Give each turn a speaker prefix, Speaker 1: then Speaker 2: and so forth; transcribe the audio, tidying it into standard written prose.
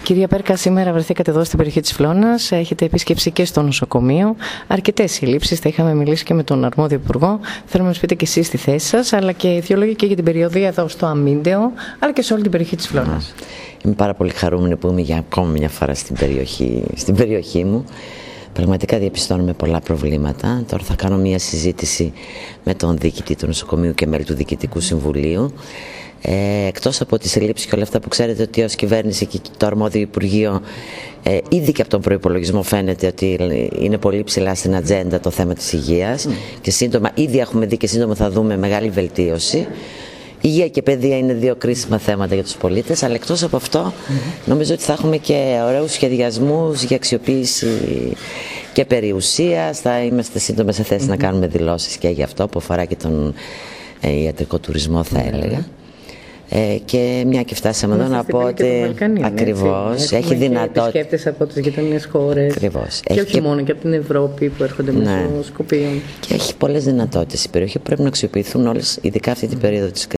Speaker 1: Κυρία Πέρκα, σήμερα βρεθήκατε εδώ στην περιοχή της Φλώνας. Έχετε επίσκεψη και στο νοσοκομείο. Αρκετές συλλήψεις. Θα είχαμε μιλήσει και με τον αρμόδιο υπουργό. Θέλουμε να μας πείτε και εσείς τη θέση σας, αλλά και δύο λόγια και για την περιοδία εδώ στο Αμίντεο, αλλά και σε όλη την περιοχή της Φλώνας.
Speaker 2: Είμαι πάρα πολύ χαρούμενη που είμαι για ακόμη μια φορά στην περιοχή μου. Πραγματικά διαπιστώνουμε πολλά προβλήματα. Τώρα θα κάνω μια συζήτηση με τον διοικητή του νοσοκομείου και μέλη του Διοικητικού Συμβουλίου. Εκτός από τις ελλείψεις και όλα αυτά που ξέρετε ότι ως κυβέρνηση και το αρμόδιο Υπουργείο ήδη και από τον προϋπολογισμό φαίνεται ότι είναι πολύ ψηλά στην ατζέντα το θέμα της υγείας και σύντομα, ήδη έχουμε δει και σύντομα θα δούμε μεγάλη βελτίωση. Υγεία και παιδεία είναι δύο κρίσιμα θέματα για τους πολίτες, αλλά εκτός από αυτό νομίζω ότι θα έχουμε και ωραίους σχεδιασμούς για αξιοποίηση και περιουσίας. Θα είμαστε σύντομα σε θέση να κάνουμε δηλώσεις και για αυτό που αφορά και τον ιατρικό τουρισμό, θα έλεγα. Και μια και φτάσαμε εδώ να πω ότι ακριβώς έχει δυνατότητα.
Speaker 1: Επισκέπτες από τις γειτονιές χώρες.
Speaker 2: Ακριβώς.
Speaker 1: Και όχι μόνο και από την Ευρώπη που έρχονται μέσω Σκοπίων.
Speaker 2: Και έχει πολλές δυνατότητες η περιοχή που πρέπει να αξιοποιηθούν όλες, ειδικά αυτή την περίοδο της